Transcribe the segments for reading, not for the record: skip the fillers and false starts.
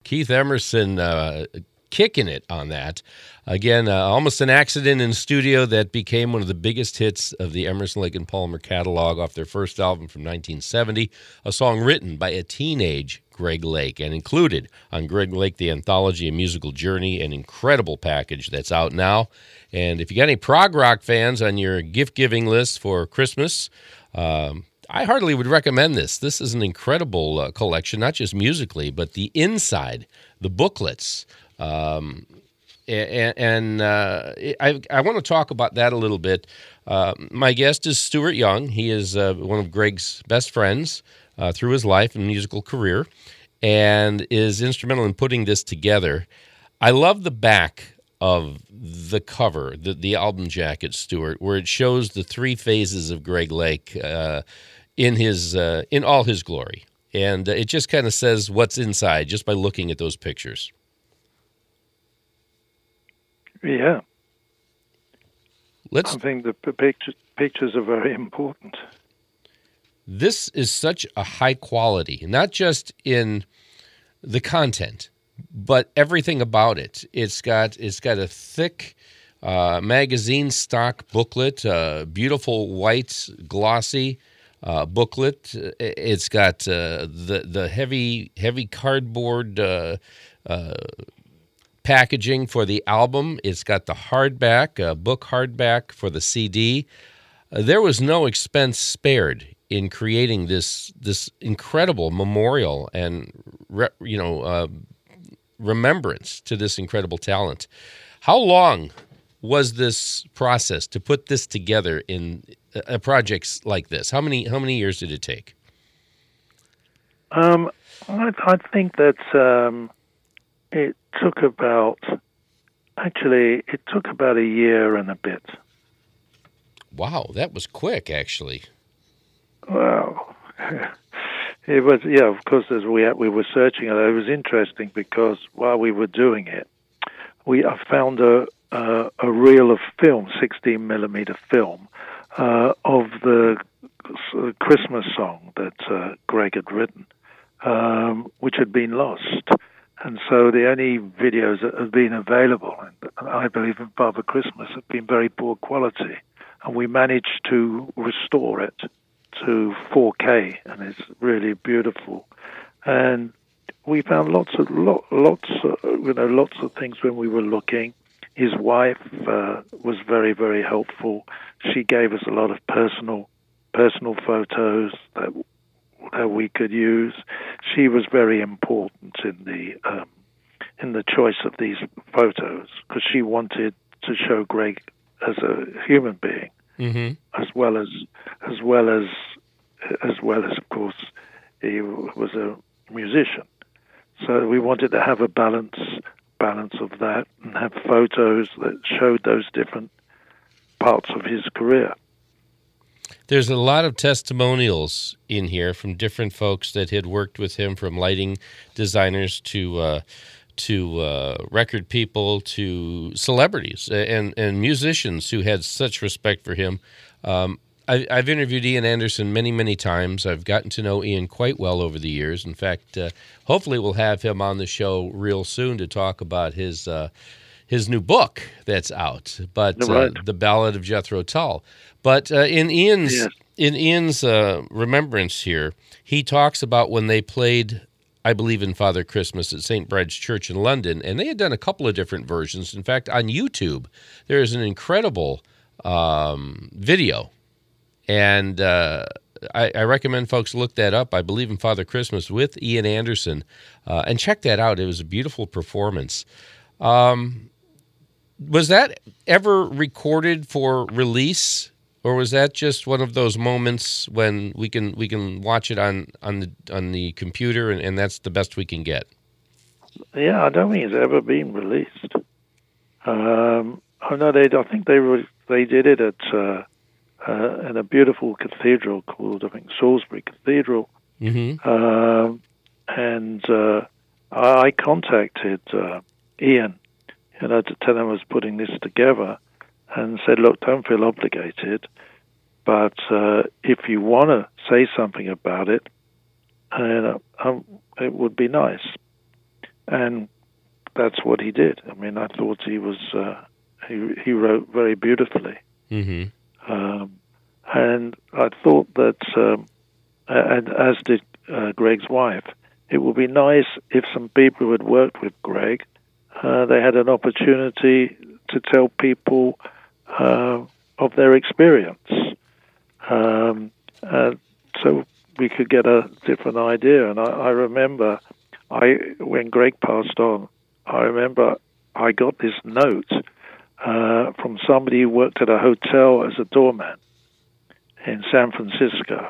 Keith Emerson kicking it on that. Again, almost an accident in studio that became one of the biggest hits of the Emerson, Lake and Palmer catalog off their first album from 1970, a song written by a teenage Greg Lake and included on Greg Lake, The Anthology, A Musical Journey, an incredible package that's out now. And if you got any prog rock fans on your gift-giving list for Christmas, I heartily would recommend this. This is an incredible collection, not just musically, but the inside, the booklets. I want to talk about that a little bit. My guest is Stuart Young. He is one of Greg's best friends through his life and musical career and is instrumental in putting this together. I love the back of the cover, the album jacket, Stuart, where it shows the three phases of Greg Lake in all his glory. And it just kind of says what's inside just by looking at those pictures. Yeah. I think the pictures are very important. This is such a high quality, not just in the content, but everything about it. It's got a thick magazine stock booklet, beautiful white glossy booklet. It's got the heavy cardboard packaging for the album. It's got the hardback, book hardback for the CD. There was no expense spared in creating this incredible memorial and remembrance to this incredible talent. How long was this process to put this together in a project like this? How many years did it take? I think that it took about a year and a bit. Wow, that was quick, actually. Well, it was, of course, as we were searching it, it was interesting because while we were doing it, I found a reel of film, 16mm film, of the Christmas song that Greg had written, which had been lost. And so the only videos that have been available, and I believe in Father Christmas, have been very poor quality. And we managed to restore it to 4K, and it's really beautiful. And we found lots of things when we were looking. His wife was very, very helpful. She gave us a lot of personal photos that we could use. She was very important in the choice of these photos because she wanted to show Greg as a human being, as well as of course he was a musician. So we wanted to have a balance of that and have photos that showed those different parts of his career. There's a lot of testimonials in here from different folks that had worked with him, from lighting designers to record people to celebrities and musicians who had such respect for him. I've interviewed Ian Anderson many, many times. I've gotten to know Ian quite well over the years. In fact, hopefully we'll have him on the show real soon to talk about his new book that's out, but The Ballad of Jethro Tull. But in Ian's remembrance here, he talks about when they played, I believe, in Father Christmas at St. Brede's Church in London, and they had done a couple of different versions. In fact, on YouTube, there is an incredible video, and I recommend folks look that up. I believe in Father Christmas with Ian Anderson, and check that out. It was a beautiful performance. Was that ever recorded for release, or was that just one of those moments when we can watch it on the computer and that's the best we can get? Yeah, I don't think it's ever been released. I think they did it at in a beautiful cathedral called, I think, Salisbury Cathedral. And I contacted Ian, to tell him I was putting this together, and said, look, don't feel obligated, but if you want to say something about it, it would be nice. and that's what he did. I mean, I thought he was he wrote very beautifully, and I thought that, and as did Greg's wife, it would be nice if some people who had worked with Greg, they had an opportunity to tell people of their experience, so we could get a different idea. And I remember, when Greg passed on, I remember I got this note from somebody who worked at a hotel as a doorman in San Francisco,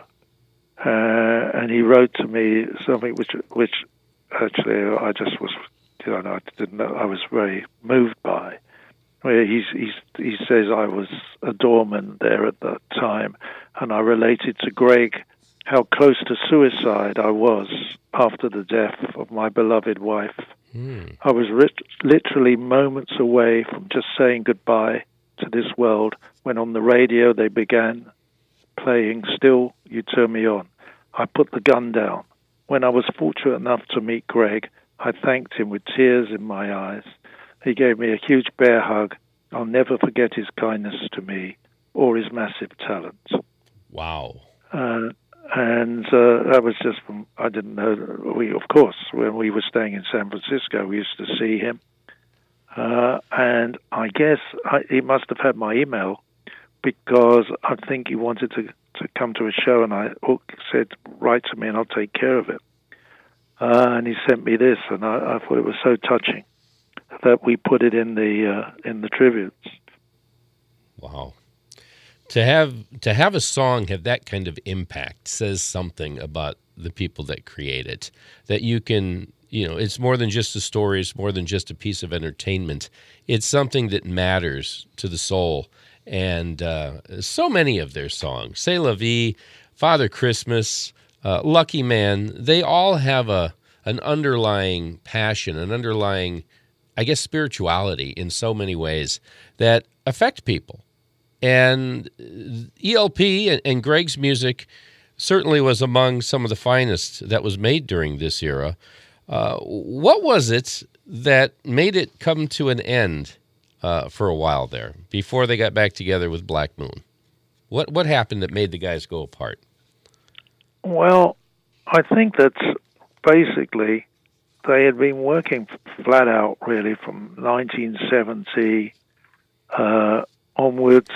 and he wrote to me something which actually I just was, I didn't know, I was very moved by. Where he says I was a doorman there at that time, and I related to Greg how close to suicide I was after the death of my beloved wife. I was literally moments away from just saying goodbye to this world when on the radio they began playing Still You Turn Me On. I put the gun down. When I was fortunate enough to meet Greg, I thanked him with tears in my eyes. He gave me a huge bear hug. I'll never forget his kindness to me or his massive talent. Wow. And that was just from, I didn't know, of course, when we were staying in San Francisco, we used to see him. And I guess he must have had my email, because I think he wanted to come to a show, and I said, write to me and I'll take care of it. And he sent me this, and I thought it was so touching that we put it in the tributes. Wow. To have a song have that kind of impact says something about the people that create it. That you can, it's more than just a story, it's more than just a piece of entertainment. It's something that matters to the soul. And so many of their songs, C'est La Vie, Father Christmas, Lucky Man, they all have an underlying passion, an underlying, I guess, spirituality in so many ways that affect people. And ELP and Greg's music certainly was among some of the finest that was made during this era. What was it that made it come to an end for a while there before they got back together with Black Moon? What happened that made the guys go apart? Well, I think that basically they had been working flat out really from 1970 onwards.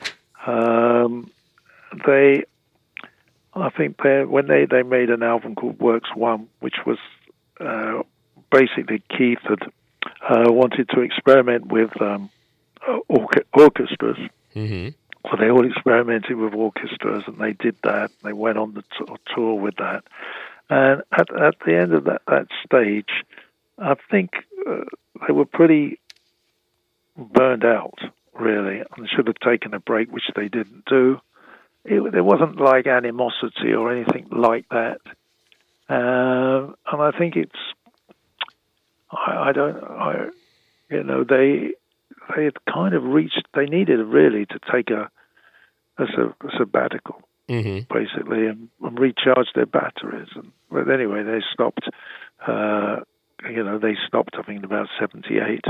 I think when they made an album called Works One, which was basically Keith had wanted to experiment with orchestras. Mm-hmm. So they all experimented with orchestras, and they did that. They went on the tour with that. And at the end of that stage, I think they were pretty burned out, really, and should have taken a break, which they didn't do. There wasn't like animosity or anything like that. And I think it's, they had kind of reached, they needed really to take a sabbatical, mm-hmm. basically, and recharge their batteries. But anyway, they stopped, I think, in about 78.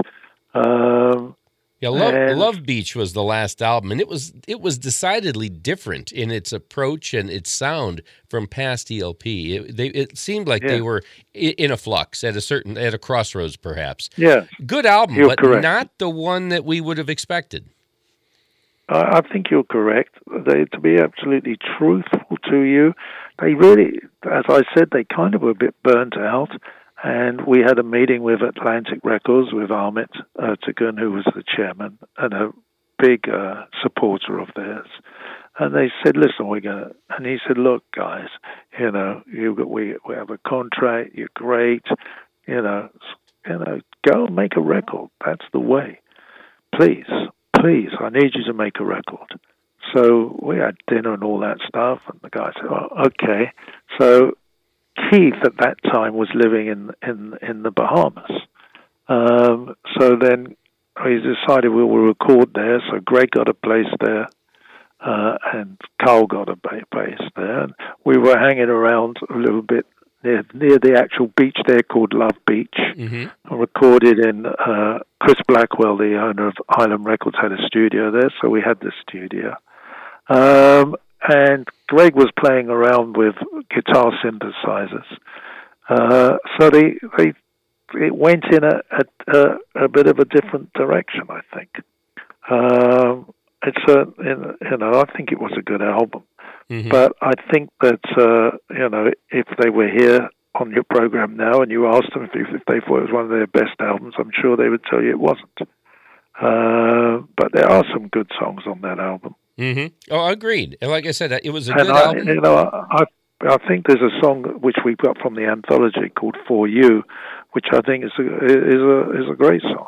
Love Beach was the last album, and it was decidedly different in its approach and its sound from past ELP. It seemed like they were in a flux at a crossroads, perhaps. Yeah, good album, you're but correct. Not the one that we would have expected. I think you're correct. To be absolutely truthful to you, they really, as I said, they kind of were a bit burnt out. And we had a meeting with Atlantic Records with Ahmet Ertegun, who was the chairman and a big supporter of theirs. And they said, "Listen, we're gonna." And he said, "Look, guys, we have a contract. You're great. Go and make a record. That's the way. Please, I need you to make a record." So we had dinner and all that stuff. And the guy said, "Oh, okay." So Keith at that time was living in the Bahamas. So then we decided we will record there. So Greg got a place there, and Carl got a place there. And we were hanging around a little bit near the actual beach there called Love Beach. Mm-hmm. Recorded in Chris Blackwell, the owner of Island Records, had a studio there, so we had the studio. And Greg was playing around with guitar synthesizers. So it went in a bit of a different direction, I think. I think it was a good album. Mm-hmm. But I think that, if they were here on your program now and you asked them if they thought it was one of their best albums, I'm sure they would tell you it wasn't. But there are some good songs on that album. Mm-hmm. Oh, agreed. And like I said, it was a good album. I think there's a song which we got from the anthology called "For You," which I think is a great song.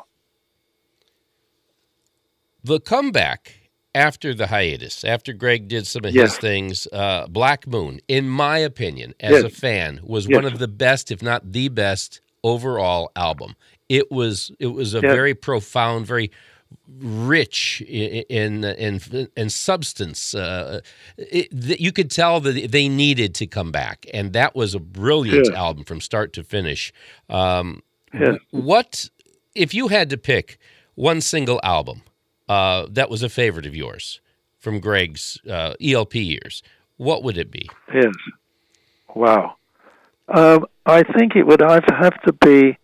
The comeback after the hiatus, after Greg did some of his things, Black Moon, in my opinion, as a fan, was one of the best, if not the best, overall album. It was a very profound, very rich in substance. You could tell that they needed to come back, and that was a brilliant album from start to finish. What if you had to pick one single album that was a favorite of yours from Greg's ELP years? What would it be? Yes. Wow. I think it would either have to be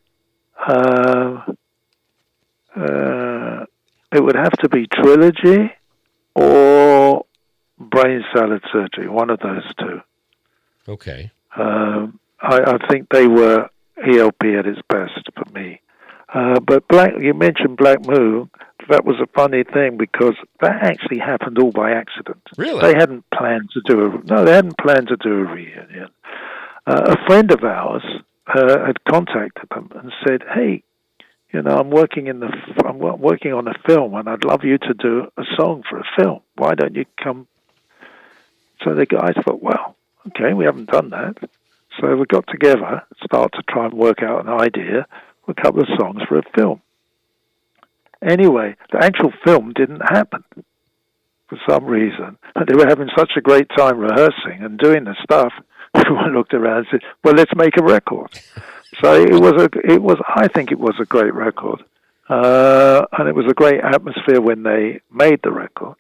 Trilogy or Brain Salad Surgery, one of those two. Okay. I think they were ELP at its best for me. But you mentioned Black Moon. That was a funny thing because that actually happened all by accident. Really? They hadn't planned to do a reunion. A friend of ours had contacted them and said, "Hey, I'm working on a film, and I'd love you to do a song for a film. Why don't you come?" So the guys thought, "Well, okay, we haven't done that." So we got together, start to try and work out an idea for a couple of songs for a film. Anyway, the actual film didn't happen for some reason. But they were having such a great time rehearsing and doing the stuff. Everyone looked around and said, "Well, let's make a record." So I think it was a great record. And it was a great atmosphere when they made the record.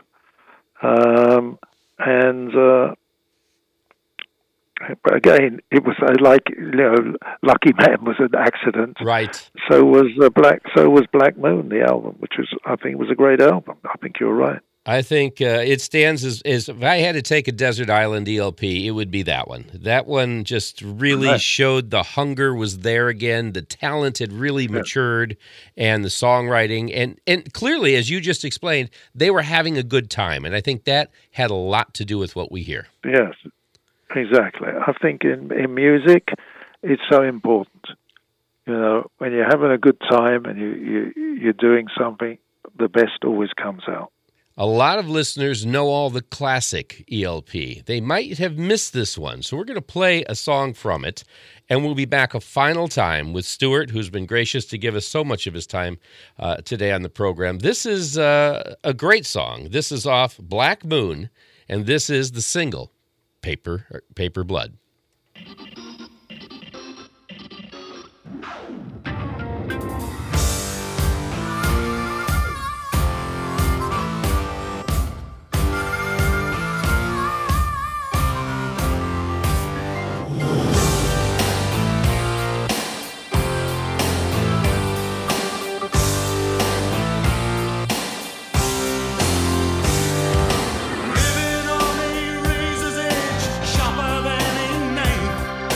But again, it was Lucky Man was an accident. Right. So was Black Moon, the album, which I think was a great album. I think you're right. I think it stands as if I had to take a Desert Island ELP, it would be that one. That one just really showed the hunger was there again. The talent had really matured, and the songwriting. And clearly, as you just explained, they were having a good time. And I think that had a lot to do with what we hear. Yes, exactly. I think in music, it's so important. When you're having a good time and you're doing something, the best always comes out. A lot of listeners know all the classic ELP. They might have missed this one, so we're going to play a song from it, and we'll be back a final time with Stuart, who's been gracious to give us so much of his time today on the program. This is a great song. This is off Black Moon, and this is the single, Paper Blood. Living on a razor's edge, sharper than a knife.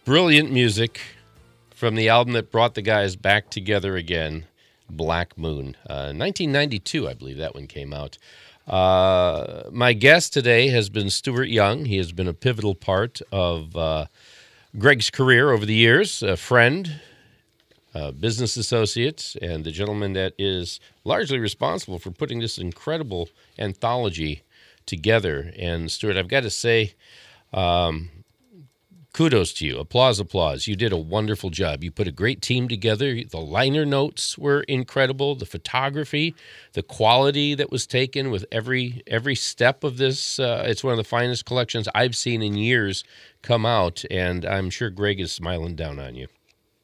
Brilliant music from the album that brought the guys back together again, Black Moon. 1992, I believe that one came out. My guest today has been Stuart Young. He has been a pivotal part of Greg's career over the years, a friend, business associate, and the gentleman that is largely responsible for putting this incredible anthology together. And Stuart, I've got to say, kudos to you. Applause. You did a wonderful job. You put a great team together. The liner notes were incredible. The photography, the quality that was taken with every step of this. It's one of the finest collections I've seen in years come out, and I'm sure Greg is smiling down on you.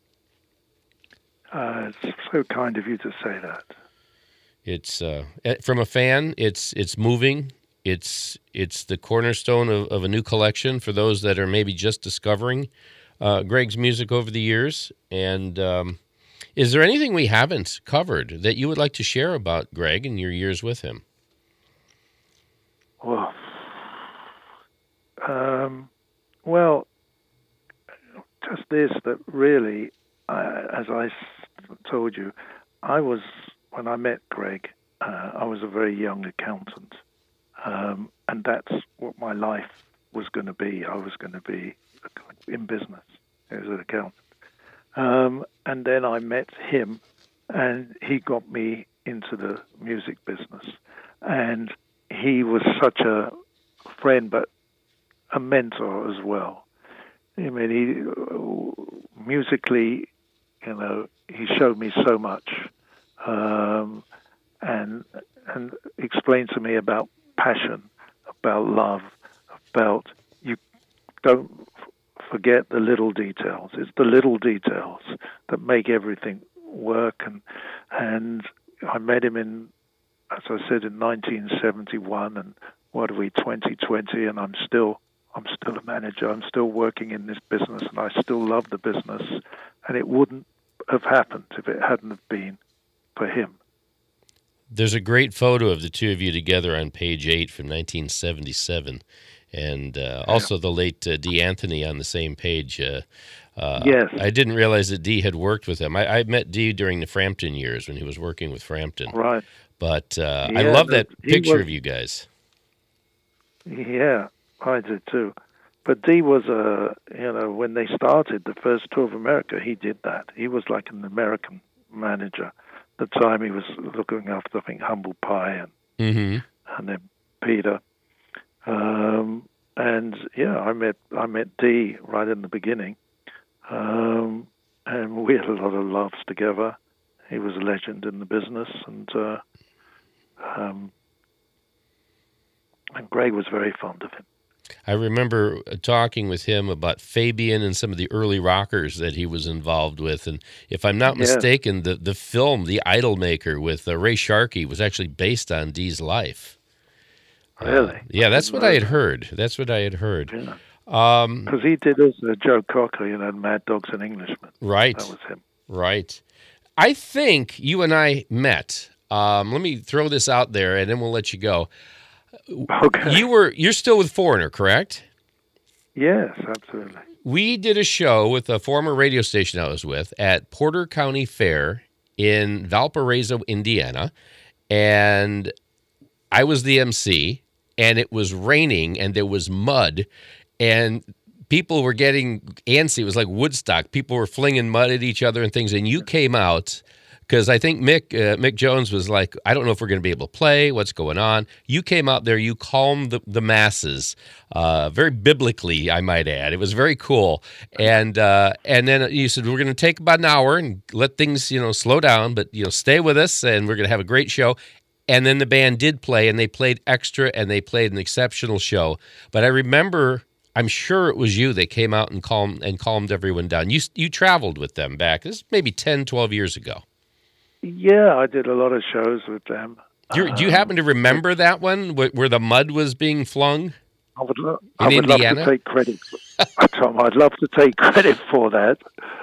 It's so kind of you to say that. It's from a fan. It's moving. It's the cornerstone of a new collection for those that are maybe just discovering Greg's music over the years. And is there anything we haven't covered that you would like to share about Greg and your years with him? Well, just this, that really, as I told you, when I met Greg, I was a very young accountant. And that's what my life was going to be. I was going to be in business as an accountant. And then I met him, and he got me into the music business. And he was such a friend, but a mentor as well. I mean, he musically, he showed me so much, and explained to me about passion, about love, about you don't forget the little details. It's the little details that make everything work. And I met him in, as I said, in 1971. And what are we, 2020? And I'm still a manager. I'm still working in this business, and I still love the business. And it wouldn't have happened if it hadn't have been for him. There's a great photo of the two of you together on page 8 from 1977, and also the late Dee Anthony on the same page. Yes. I didn't realize that Dee had worked with him. I met Dee during the Frampton years when he was working with Frampton. Right. But I love that picture of you guys. Yeah, I did too. But Dee was, when they started the first tour of America, he did that. He was like an American manager. At the time, he was looking after, I think, Humble Pie and then Peter. And yeah, I met Dee right in the beginning, and we had a lot of laughs together. He was a legend in the business, and Greg was very fond of him. I remember talking with him about Fabian and some of the early rockers that he was involved with. And if I'm not mistaken, the film, The Idolmaker with Ray Sharkey, was actually based on Dee's life. Really? Yeah, that's what I had heard. That's what I had heard. Because he did also Joe Cocker, Mad Dogs and Englishmen. Right. That was him. Right. I think you and I met. Let me throw this out there, and then we'll let you go. Okay. You're still with Foreigner, correct? Yes, absolutely. We did a show with a former radio station I was with at Porter County Fair in Valparaiso, Indiana, and I was the MC, and it was raining, and there was mud, and people were getting antsy. It was like Woodstock. People were flinging mud at each other and things, and you came out. Because I think Mick Jones was like, I don't know if we're going to be able to play. What's going on? You came out there. You calmed the masses, very biblically, I might add. It was very cool. And then you said, we're going to take about an hour and let things, slow down, but, stay with us, and we're going to have a great show. And then the band did play, and they played extra, and they played an exceptional show. But I remember, I'm sure it was you that came out and calmed everyone down. You traveled with them back. This is maybe 10, 12 years ago. Yeah, I did a lot of shows with them. Do you happen to remember that one where the mud was being flung? I would love to take credit. Tom, I'd love to take credit for that.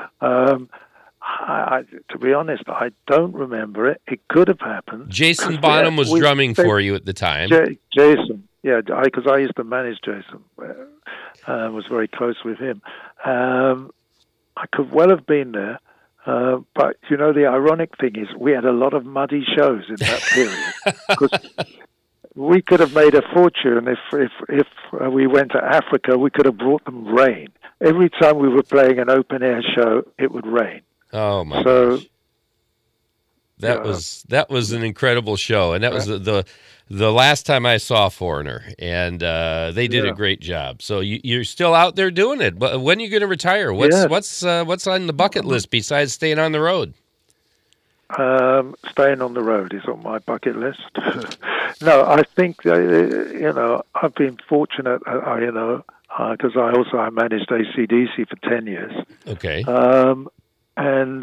To be honest, I don't remember it. It could have happened. Jason Bonham was drumming for you at the time. Jason, yeah, because I used to manage Jason. Was very close with him. I could well have been there. But, the ironic thing is we had a lot of muddy shows in that period. Because we could have made a fortune if we went to Africa. We could have brought them rain. Every time we were playing an open-air show, it would rain. Oh, my gosh. That was an incredible show, and that was the last time I saw Foreigner, and they did a great job. So you're still out there doing it. But when are you going to retire? What's on the bucket list besides staying on the road? Staying on the road is on my bucket list. No, I think I've been fortunate. Because I managed AC/DC for 10 years. Okay. And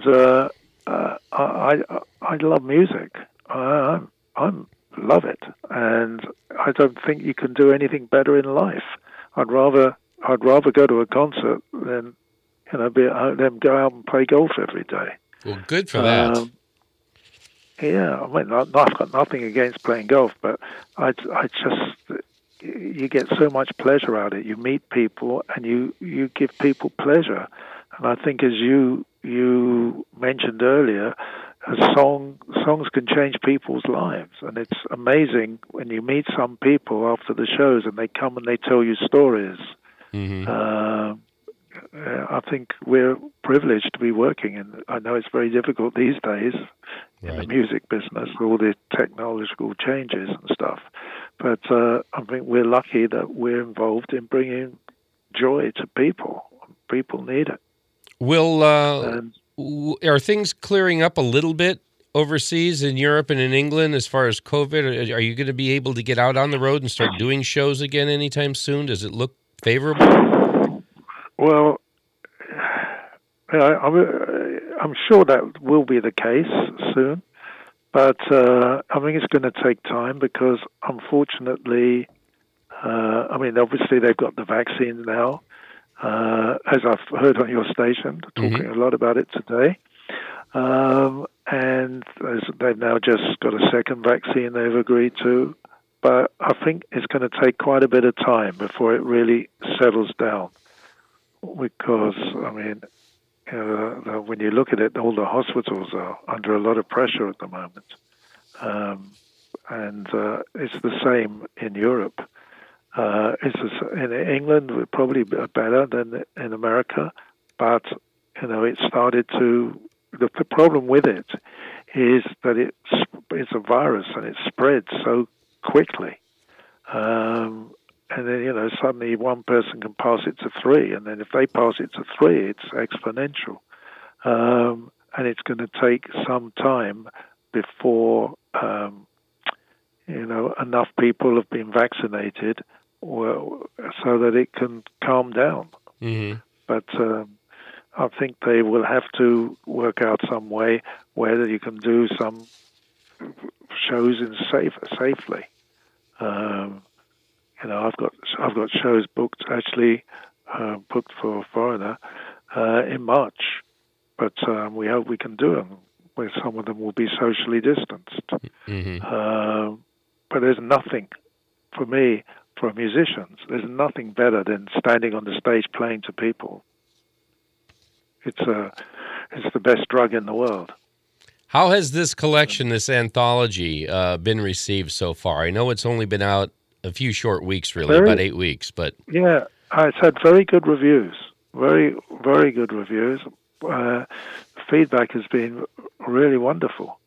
I love music. I love it, and I don't think you can do anything better in life. I'd rather go to a concert than be at home, than go out and play golf every day. Well, good for that. Yeah, I mean, I've got nothing against playing golf, but I just you get so much pleasure out of it. You meet people, and you give people pleasure. And I think, as you mentioned earlier, songs can change people's lives, and it's amazing when you meet some people after the shows and they come and they tell you stories. Mm-hmm. I think we're privileged to be working, and I know it's very difficult these days in the music business with all the technological changes and stuff. But I think we're lucky that we're involved in bringing joy to people. People need it. Are things clearing up a little bit overseas in Europe and in England as far as COVID? Are you going to be able to get out on the road and start doing shows again anytime soon? Does it look favorable? Well, I'm sure that will be the case soon, but I think it's going to take time because, unfortunately, obviously they've got the vaccine now, as I've heard on your station, talking a lot about it today. And they've now just got a second vaccine they've agreed to. But I think it's going to take quite a bit of time before it really settles down. Because, when you look at it, all the hospitals are under a lot of pressure at the moment. And it's the same in Europe. In England, we're probably better than in America, but it started to. The problem with it is that it's a virus and it spreads so quickly, and then suddenly one person can pass it to three, and then if they pass it to three, it's exponential, and it's going to take some time before enough people have been vaccinated. So that it can calm down. Mm-hmm. But I think they will have to work out some way where you can do some shows safely. I've got shows booked for Foreigner in March, but we hope we can do them where some of them will be socially distanced. Mm-hmm. But there's nothing for me. For musicians, there's nothing better than standing on the stage playing to people. It's the best drug in the world. How has this collection, this anthology, been received so far? I know it's only been out a few short weeks, really, about 8 weeks, but yeah, it's had very good reviews, very, very good reviews. Feedback has been really wonderful.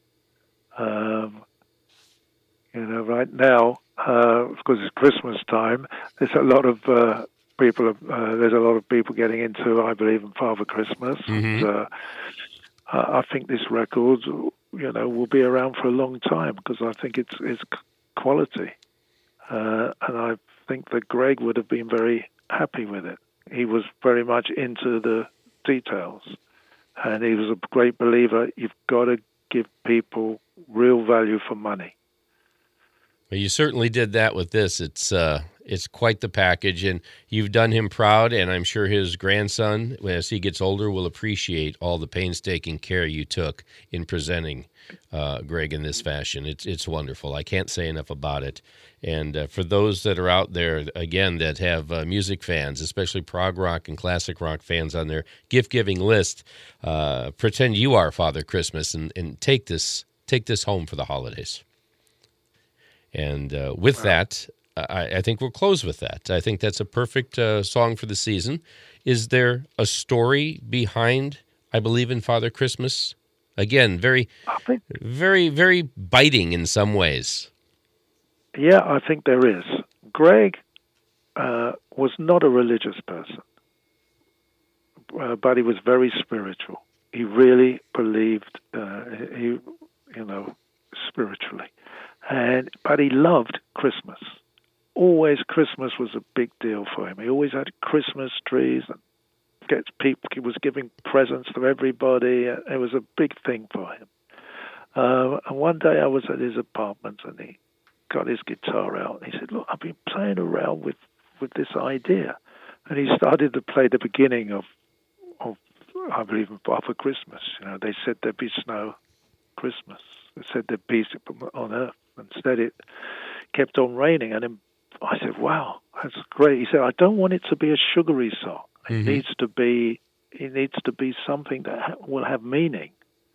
Right now. Because it's Christmas time, there's a lot of people. There's a lot of people getting into, I believe, in Father Christmas. Mm-hmm. And, I think this record, will be around for a long time because I think it's quality, and I think that Greg would have been very happy with it. He was very much into the details, and he was a great believer. You've got to give people real value for money. Well, you certainly did that with this. It's quite the package, and you've done him proud, and I'm sure his grandson, as he gets older, will appreciate all the painstaking care you took in presenting Greg in this fashion. It's wonderful. I can't say enough about it. And for those that are out there, again, that have music fans, especially prog rock and classic rock fans on their gift-giving list, pretend you are Father Christmas and take this home for the holidays. And with that, I think we'll close with that. I think that's a perfect song for the season. Is there a story behind, I believe in Father Christmas? Again, very, very biting in some ways. Yeah, I think there is. Greg was not a religious person, but he was very spiritual. He really believed, spiritually. But he loved Christmas. Always Christmas was a big deal for him. He always had Christmas trees and he was giving presents to everybody. It was a big thing for him. And one day I was at his apartment and he got his guitar out. And he said, "Look, I've been playing around with this idea." And he started to play the beginning of I believe, Father Christmas. They said there'd be snow Christmas. They said there'd be on earth. Instead, it kept on raining. And then I said, "Wow, that's great." He said, "I don't want it to be a sugary song. It needs to be something that will have meaning."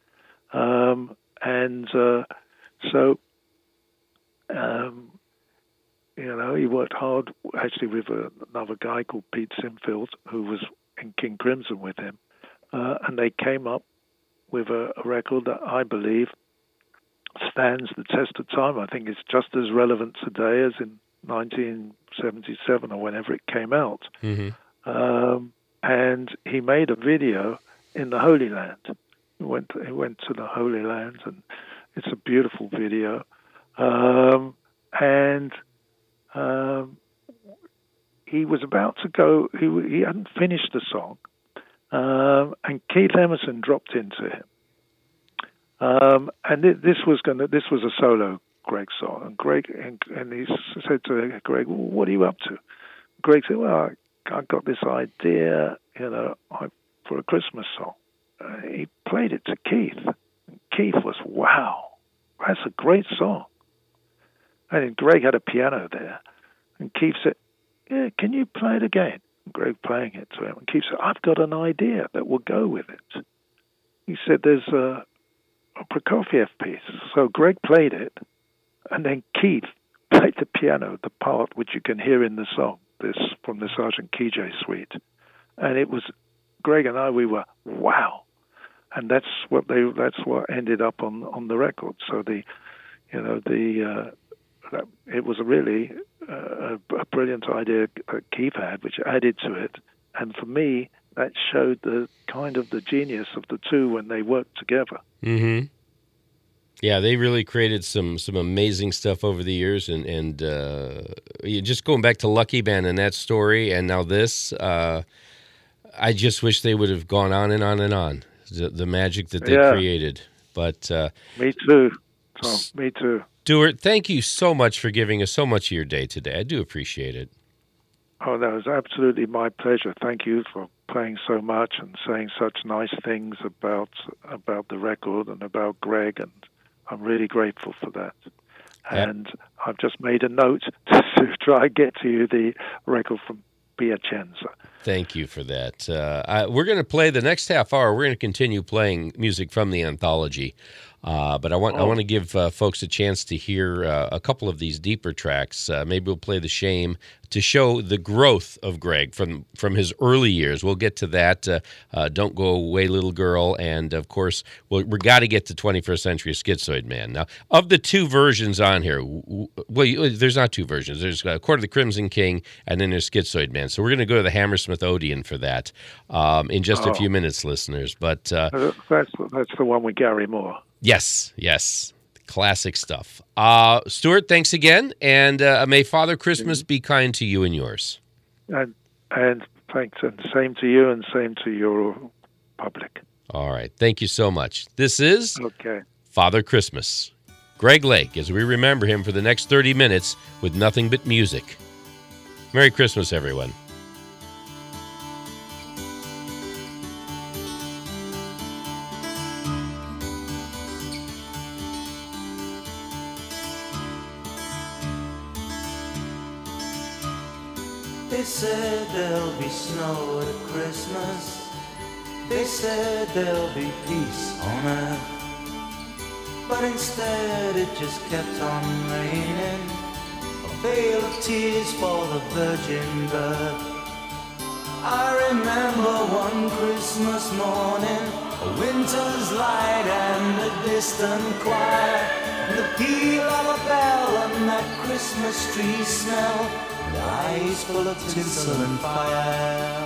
He worked hard actually with another guy called Pete Sinfield, who was in King Crimson with him, and they came up with a record that I believe stands the test of time. I think it's just as relevant today as in 1977 or whenever it came out. And he made a video in the Holy Land. He went to the Holy Land, and it's a beautiful video. He was about to go. He hadn't finished the song, and Keith Emerson dropped into him. And this was a solo Greg song, and Greg and he said to Greg, "Well, what are you up to?" Greg said, "Well, I got this idea, for a Christmas song." He played it to Keith. And Keith was, "Wow, that's a great song." And then Greg had a piano there, and Keith said, "Yeah, can you play it again?" And Greg playing it to him, and Keith said, "I've got an idea that will go with it." He said, "There's a Prokofiev piece." So Greg played it, and then Keith played the piano, the part which you can hear in the song, this from the Sergeant Keyjay suite. And it was Greg and I. We were wow, and that's what ended up on the record. So it was really a brilliant idea that Keith had, which added to it, and for me, that showed the kind of the genius of the two when they worked together. Mm-hmm. Yeah, they really created some amazing stuff over the years, and just going back to Lucky Man and that story, and now this, I just wish they would have gone on and on and on, the magic that they created. But me too, Tom. Me too. Stuart, thank you so much for giving us so much of your day today. I do appreciate it. Oh, that was absolutely my pleasure. Thank you for playing so much and saying such nice things about the record and about Greg, and I'm really grateful for that. And I've just made a note to try and get to you the record from Piacenza. Thank you for that. We're going to play the next half hour. We're going to continue playing music from the anthology. But I want to give folks a chance to hear a couple of these deeper tracks. Maybe we'll play The Shame to show the growth of Greg from his early years. We'll get to that. Don't Go Away, Little Girl. And, of course, we've got to get to 21st Century Schizoid Man. Now, of the two versions on here, there's not two versions. There's Court of the Crimson King, and then there's Schizoid Man. So we're going to go to the Hammersmith Odeon for that in just a few minutes, listeners. But that's the one with Gary Moore. Yes. Classic stuff. Stuart, thanks again, and may Father Christmas be kind to you and yours. And thanks, and same to you, and same to your public. All right. Thank you so much. This is Father Christmas. Greg Lake, as we remember him for the next 30 minutes with nothing but music. Merry Christmas, everyone. They said there'll be snow at Christmas. They said there'll be peace on earth. But instead it just kept on raining, a veil of tears for the virgin birth. I remember one Christmas morning, a winter's light and a distant choir, and the peal of a bell and that Christmas tree smell, and eyes full of tinsel and fire.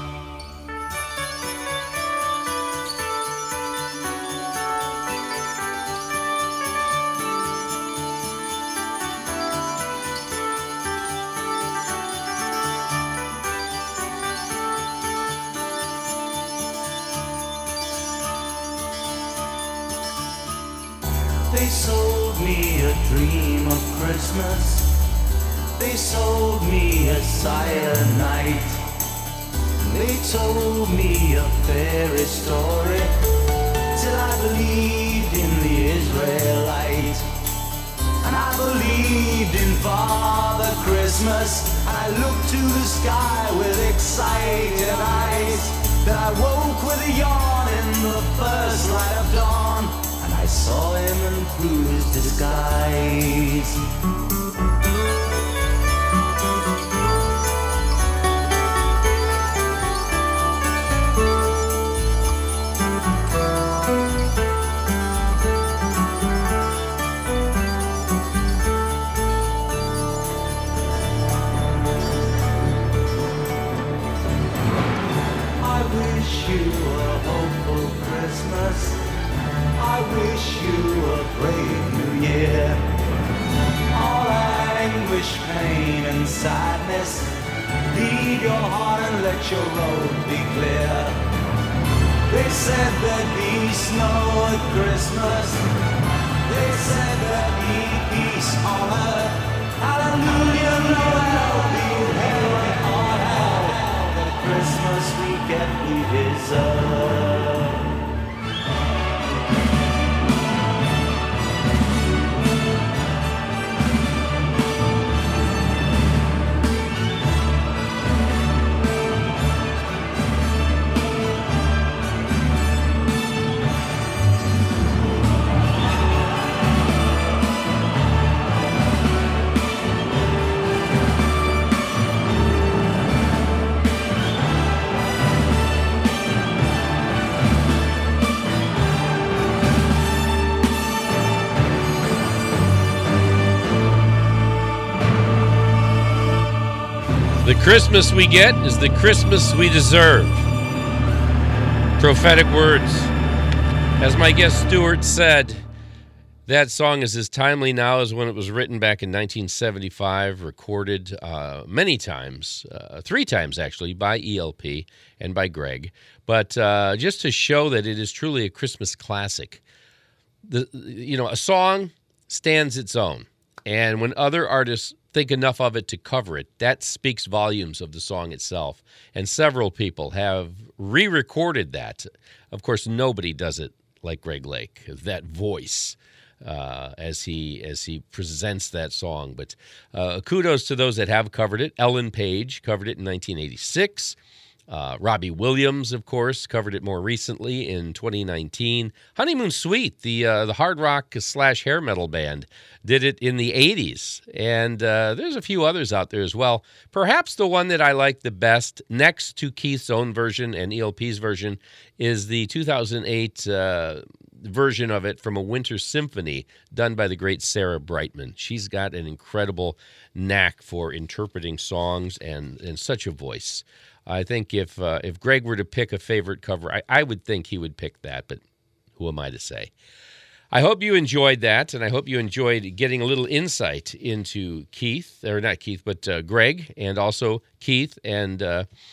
They sold me a dream of Christmas. They sold me a silent night. They told me a fairy story till I believed in the Israelite. And I believed in Father Christmas. And I looked to the sky with excited eyes. Then I woke with a yawn in the first light of dawn. I saw him and through his disguise. I wish you a hopeful Christmas. I wish you a brave new year. All anguish, pain and sadness, leave your heart and let your road be clear. They said there'd be snow at Christmas. They said there'd be peace on earth. Hallelujah, Noel, be heaven on hell. The Christmas we get we deserve. The Christmas we get is the Christmas we deserve. Prophetic words. As my guest Stuart said, that song is as timely now as when it was written back in 1975, recorded many times, 3 times actually, by ELP and by Greg. But just to show that it is truly a Christmas classic. A song stands its own. And when other artists think enough of it to cover it, that speaks volumes of the song itself. And several people have re-recorded that. Of course, nobody does it like Greg Lake, that voice as he presents that song. But kudos to those that have covered it. Ellen Page covered it in 1986. Robbie Williams, of course, covered it more recently in 2019. Honeymoon Suite, the hard rock / hair metal band, did it in the 80s. And there's a few others out there as well. Perhaps the one that I like the best, next to Keith's own version and ELP's version, is the 2008 version of it from A Winter Symphony done by the great Sarah Brightman. She's got an incredible knack for interpreting songs and such a voice. I think if Greg were to pick a favorite cover, I would think he would pick that, but who am I to say? I hope you enjoyed that, and I hope you enjoyed getting a little insight into Greg, and also Keith and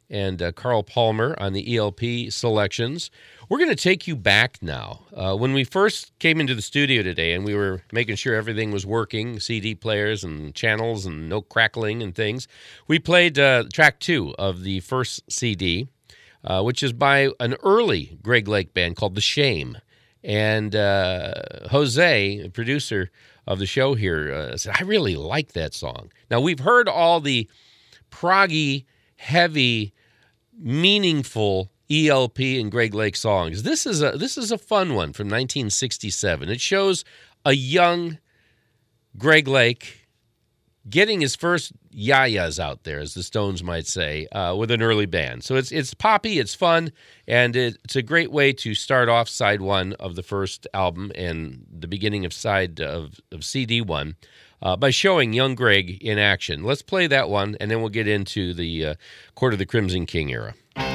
and Carl Palmer on the ELP selections. We're going to take you back now. When we first came into the studio today and we were making sure everything was working, CD players and channels and no crackling and things, we played track 2 of the first CD, which is by an early Greg Lake band called The Shame. And Jose, the producer of the show here, said, I really like that song. Now, we've heard all the proggy, heavy, meaningful ELP and Greg Lake songs. This is a fun one from 1967. It shows a young Greg Lake getting his first yayas out there, as the Stones might say, with an early band. So it's poppy, it's fun, and it's a great way to start off side 1 of the first album and the beginning of CD 1 by showing young Greg in action. Let's play that one, and then we'll get into the Court of the Crimson King era.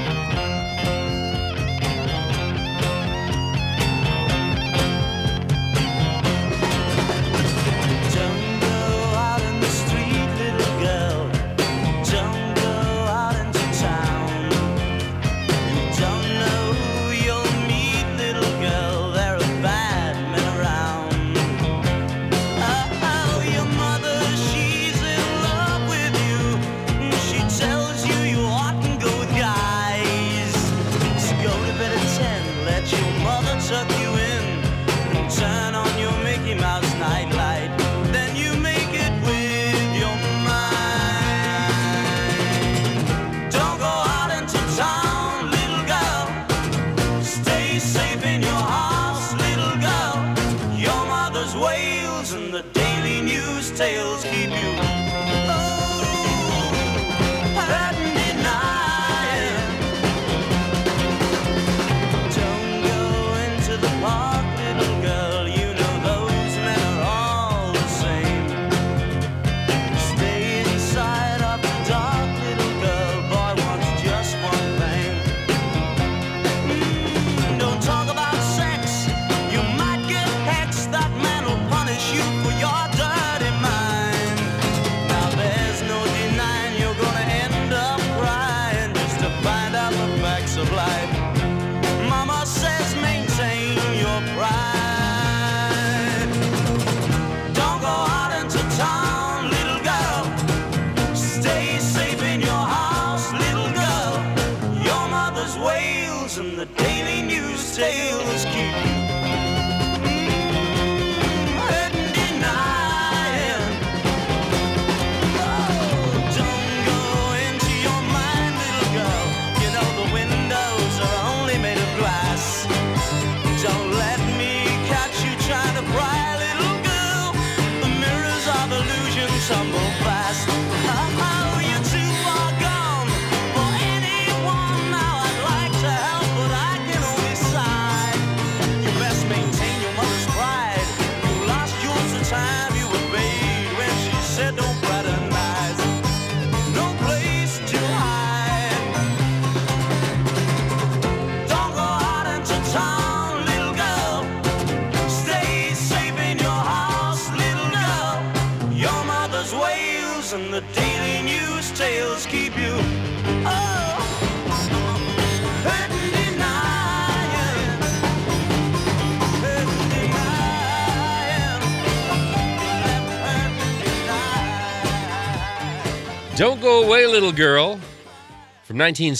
Don't Go Away, Little Girl, from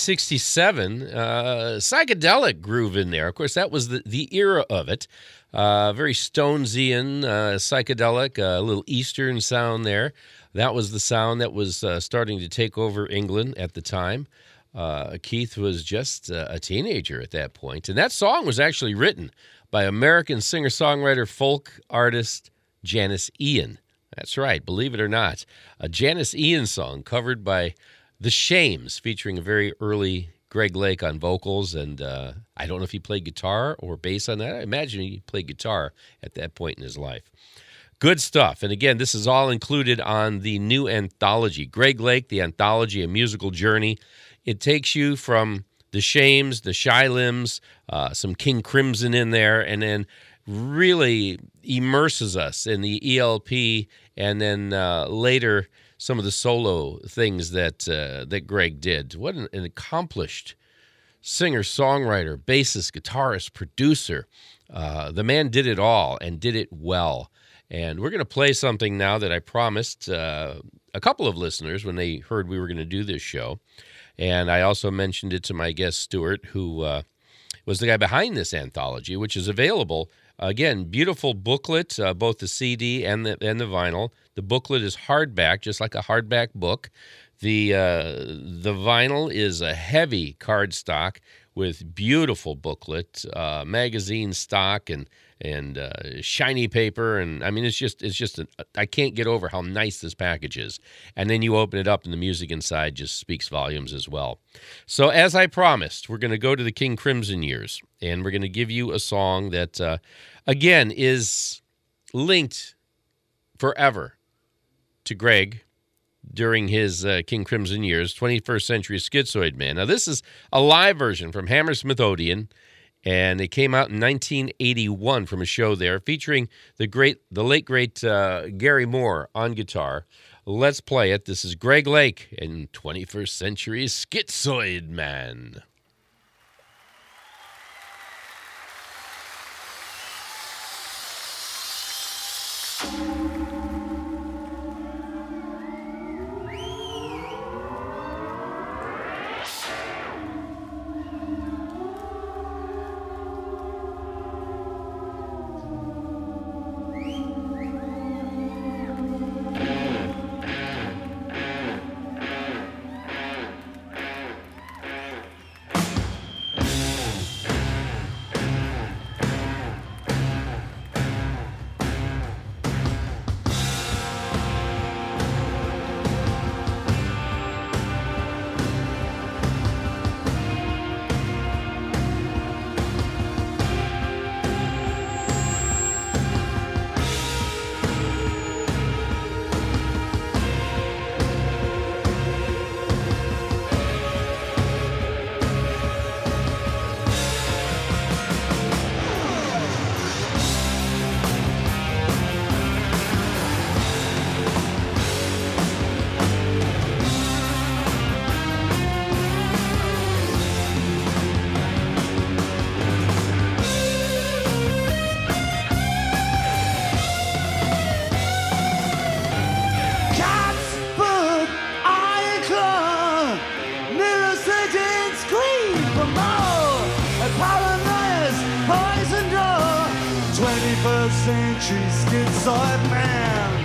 1967. Psychedelic groove in there. Of course, that was the era of it. Very Stonesian, psychedelic, a little Eastern sound there. That was the sound that was starting to take over England at the time. Keith was just a teenager at that point. And that song was actually written by American singer-songwriter, folk artist Janis Ian. That's right, believe it or not. A Janis Ian song covered by The Shames, featuring a very early Greg Lake on vocals. And I don't know if he played guitar or bass on that. I imagine he played guitar at that point in his life. Good stuff. And again, this is all included on the new anthology, Greg Lake, the Anthology, A Musical Journey. It takes you from The Shames, the Shy Limbs, some King Crimson in there, and then really immerses us in the ELP and then later some of the solo things that Greg did. What an accomplished singer, songwriter, bassist, guitarist, producer. The man did it all and did it well. And we're going to play something now that I promised a couple of listeners when they heard we were going to do this show. And I also mentioned it to my guest, Stuart, who was the guy behind this anthology, which is available. Again, beautiful booklet, both the CD and the vinyl. The booklet is hardback, just like a hardback book. The vinyl is a heavy cardstock with beautiful booklet, magazine stock, and shiny paper, and I mean it's just I can't get over how nice this package is. And then you open it up, and the music inside just speaks volumes as well. So as I promised, we're going to go to the King Crimson years, and we're going to give you a song that again is linked forever to Greg during his King Crimson years, 21st Century Schizoid Man. Now, this is a live version from Hammersmith Odeon, and it came out in 1981 from a show there featuring the late, great Gary Moore on guitar. Let's play it. This is Greg Lake and 21st Century Schizoid Man. Century Schizoid Man.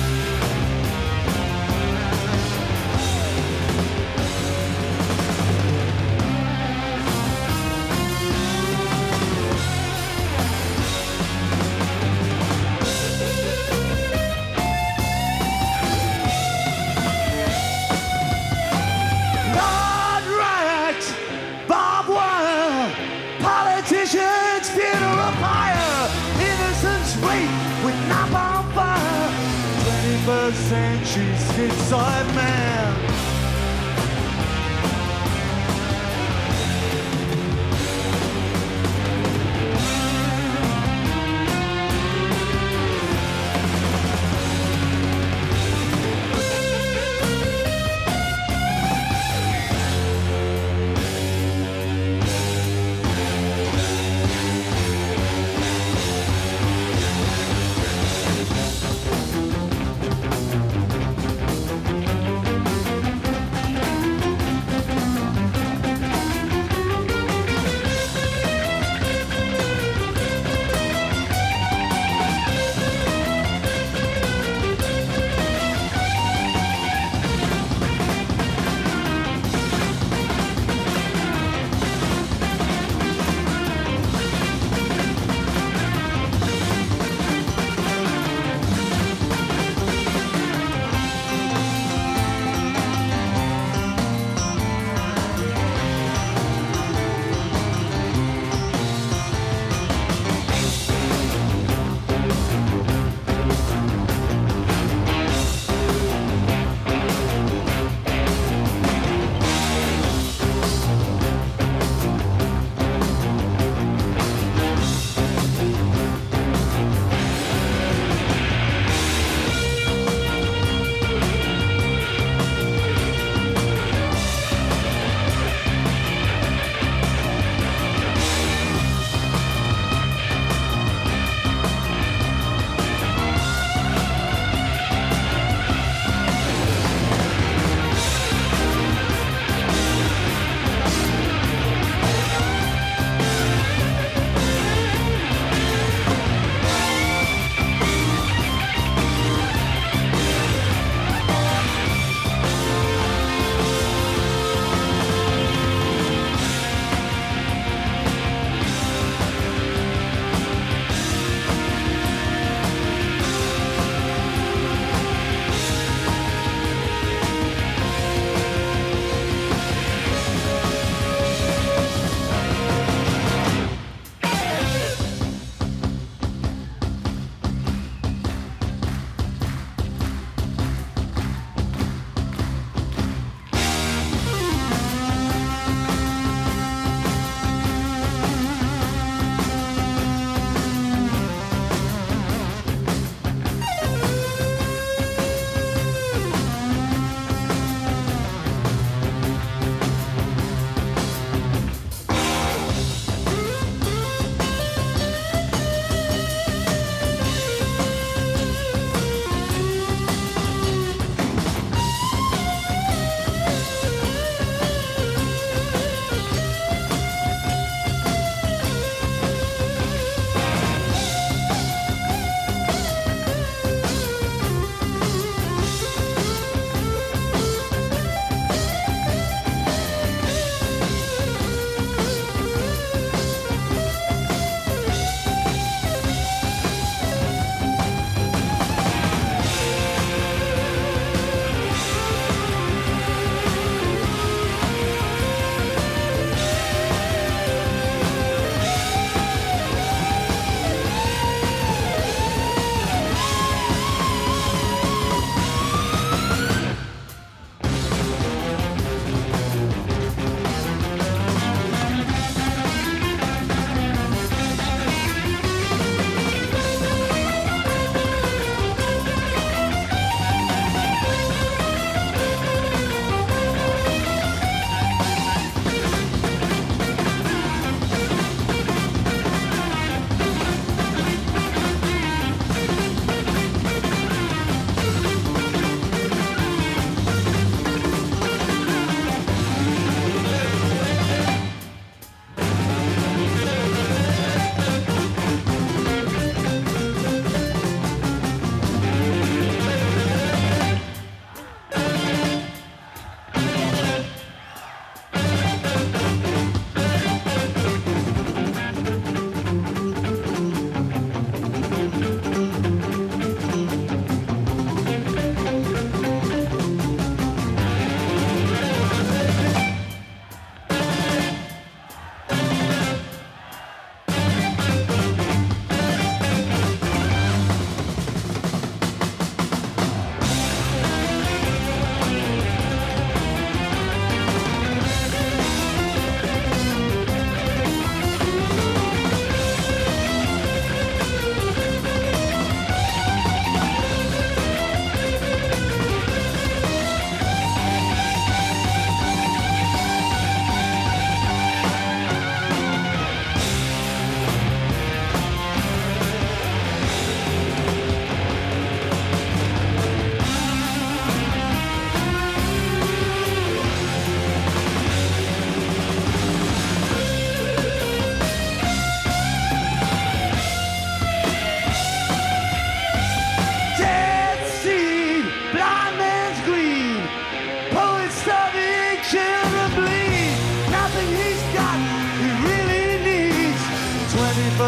Lord Riot, barbed wire, politicians, funeral pyre, innocents wait with napalm fire. 21st Century Schizoid Man.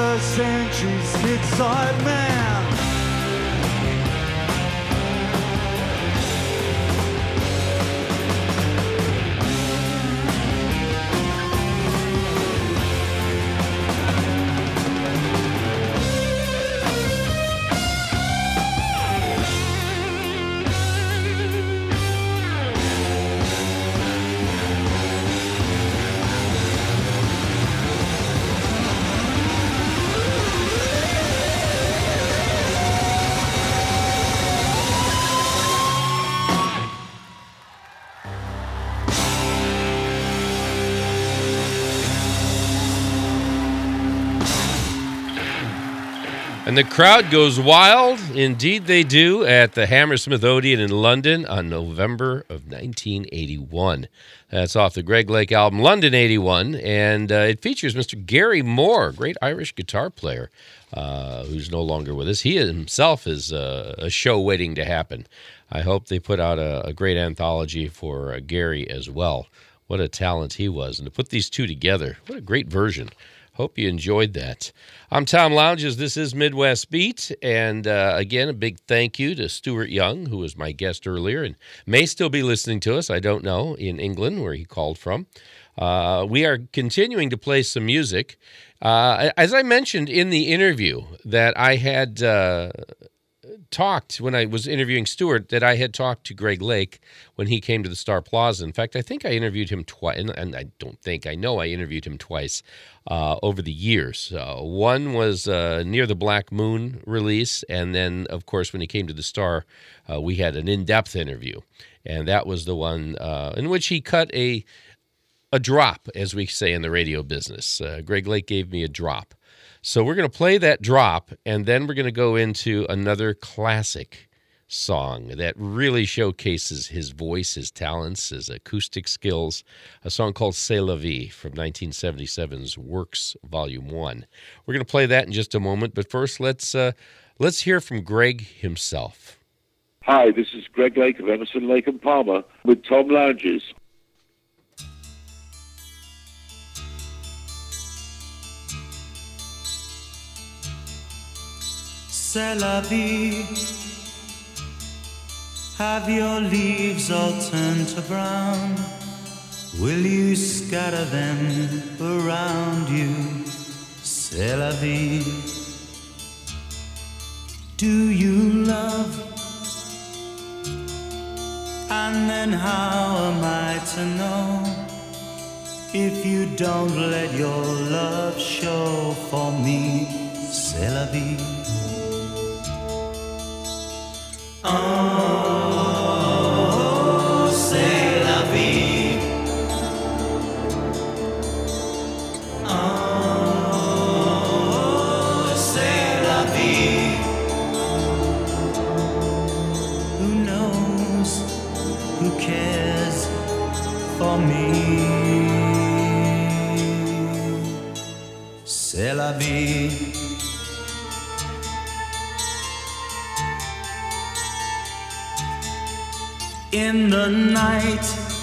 the centuries, Hickside man. And the crowd goes wild, indeed they do, at the Hammersmith Odeon in London on November of 1981. That's off the Greg Lake album, London 81, and it features Mr. Gary Moore, great Irish guitar player, who's no longer with us. He himself is a show waiting to happen. I hope they put out a great anthology for Gary as well. What a talent he was. And to put these two together, what a great version. Hope you enjoyed that. I'm Tom Lounges. This is Midwest Beat. And again, a big thank you to Stuart Young, who was my guest earlier and may still be listening to us, I don't know, in England, where he called from. We are continuing to play some music. As I mentioned in the interview that I had talked, when I was interviewing Stuart, that I had talked to Greg Lake when he came to the Star Plaza. In fact, I think I interviewed him twice, and I know I interviewed him twice over the years. One was near the Black Moon release, and then, of course, when he came to the Star, we had an in-depth interview, and that was the one in which he cut a drop, as we say in the radio business. Greg Lake gave me a drop. So we're going to play that drop, and then we're going to go into another classic song that really showcases his voice, his talents, his acoustic skills, a song called C'est la vie from 1977's Works Volume 1. We're going to play that in just a moment, but first let's hear from Greg himself. Hi, this is Greg Lake of Emerson, Lake and Palmer with Tom Lounges. C'est la vie. Have your leaves all turned to brown? Will you scatter them around you? C'est la vie. Do you love? And then how am I to know if you don't let your love show for me? C'est la vie. Oh, c'est la vie. Oh, c'est la vie. Who knows? Who cares for me? C'est la vie. In the night,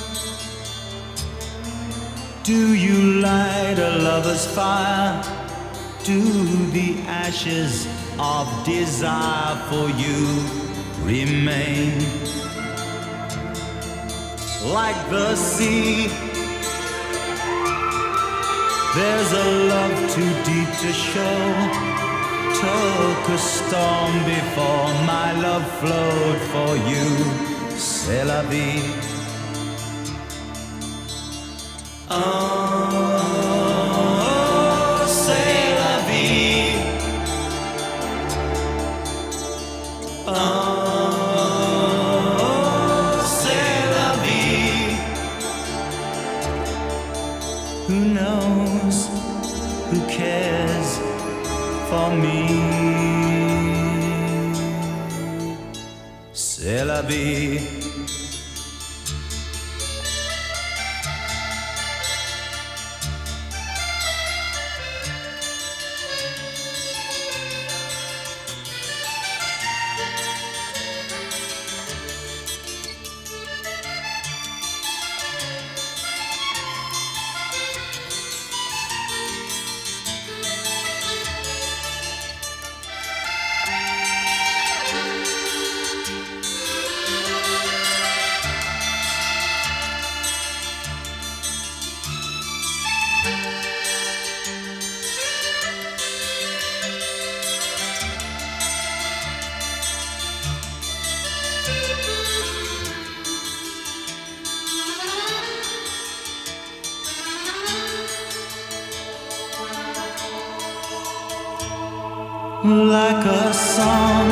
do you light a lover's fire? Do the ashes of desire for you remain? Like the sea, there's a love too deep to show. Took a storm before my love flowed for you. C'est la vie. Oh, c'est la vie. Oh, c'est la vie. Who knows? Who cares for me? C'est la vie. like a song,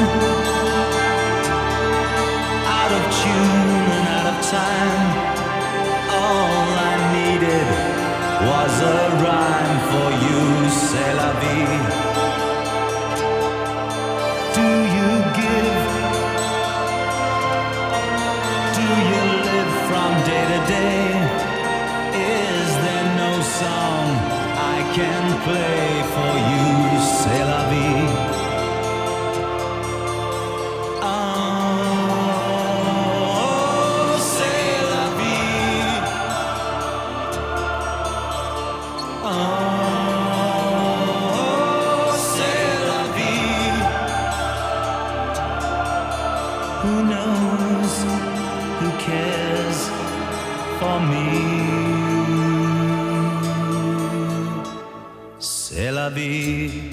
out of tune and out of time. All I needed was a rhyme for you, c'est la vie. Do you give? Do you live from day to day? Is there no song I can play for you, c'est la vie? Oh, c'est la vie. Oh, c'est la vie. Who knows? Who cares for me? C'est la vie.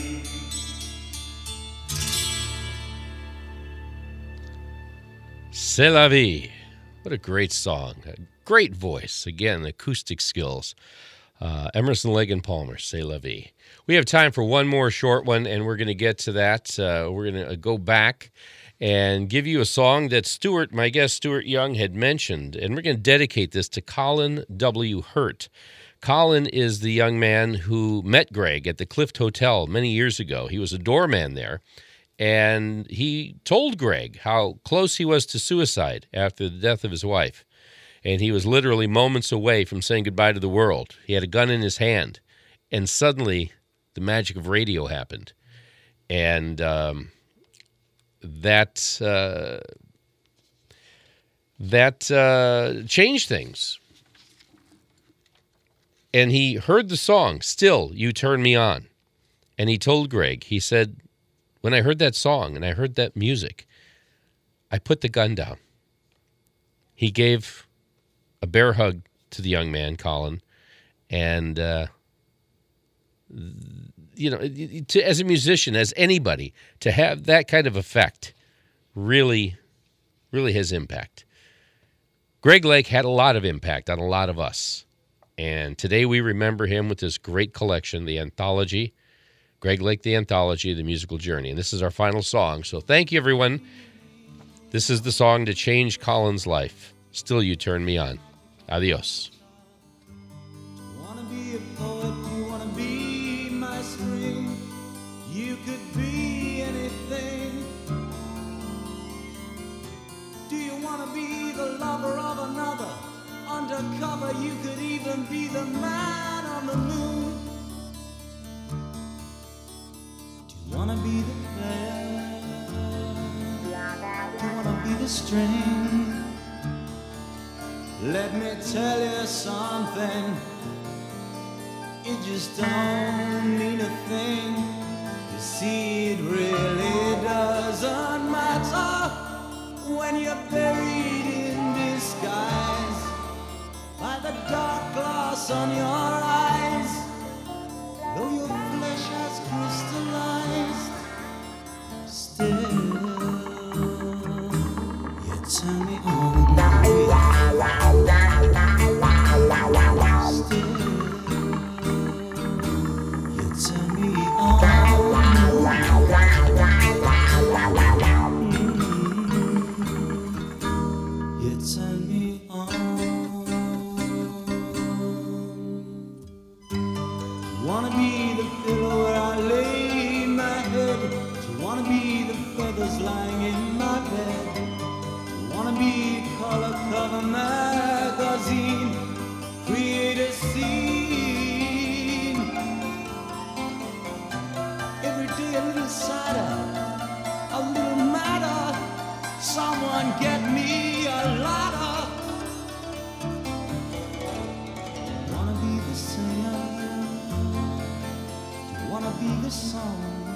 C'est la vie. What a great song. A great voice. Again, acoustic skills. Emerson, Lake and Palmer, C'est la vie. We have time for one more short one, and we're going to get to that. We're going to go back and give you a song that Stuart, my guest Stuart Young, had mentioned. And we're going to dedicate this to Colin W. Hurt. Colin is the young man who met Greg at the Clift Hotel many years ago. He was a doorman there. And he told Greg how close he was to suicide after the death of his wife. And he was literally moments away from saying goodbye to the world. He had a gun in his hand. And suddenly, the magic of radio happened. And that changed things. And he heard the song, Still, You Turn Me On. And he told Greg, he said, when I heard that song and I heard that music, I put the gun down. He gave a bear hug to the young man, Colin, and, as a musician, as anybody, to have that kind of effect really, really has impact. Greg Lake had a lot of impact on a lot of us, and today we remember him with this great collection, the anthology, Greg Lake, The Anthology, The Musical Journey. And this is our final song. So thank you, everyone. This is the song to change Colin's life. Still, You Turn Me On. Adios. You wanna be a poet, you wanna be my string. You could be anything. Do you wanna be the lover of another? Undercover, you could even be the man on the moon. Wanna be the player? Do you wanna be the string? Let me tell you something. It just don't mean a thing. You see, it really doesn't matter when you're buried in disguise by the dark glass on your eyes. Though your flesh has crystallized, still you turn me on. Still you turn me on. You turn me on. Wanna be the pillow where I lay my head? Do you wanna be the feathers lying in my bed? Do you wanna be a color cover magazine? Create a scene. Every day a little sadder, a little madder. Someone get me a ladder. Wanna be the singer? Wanna be the song?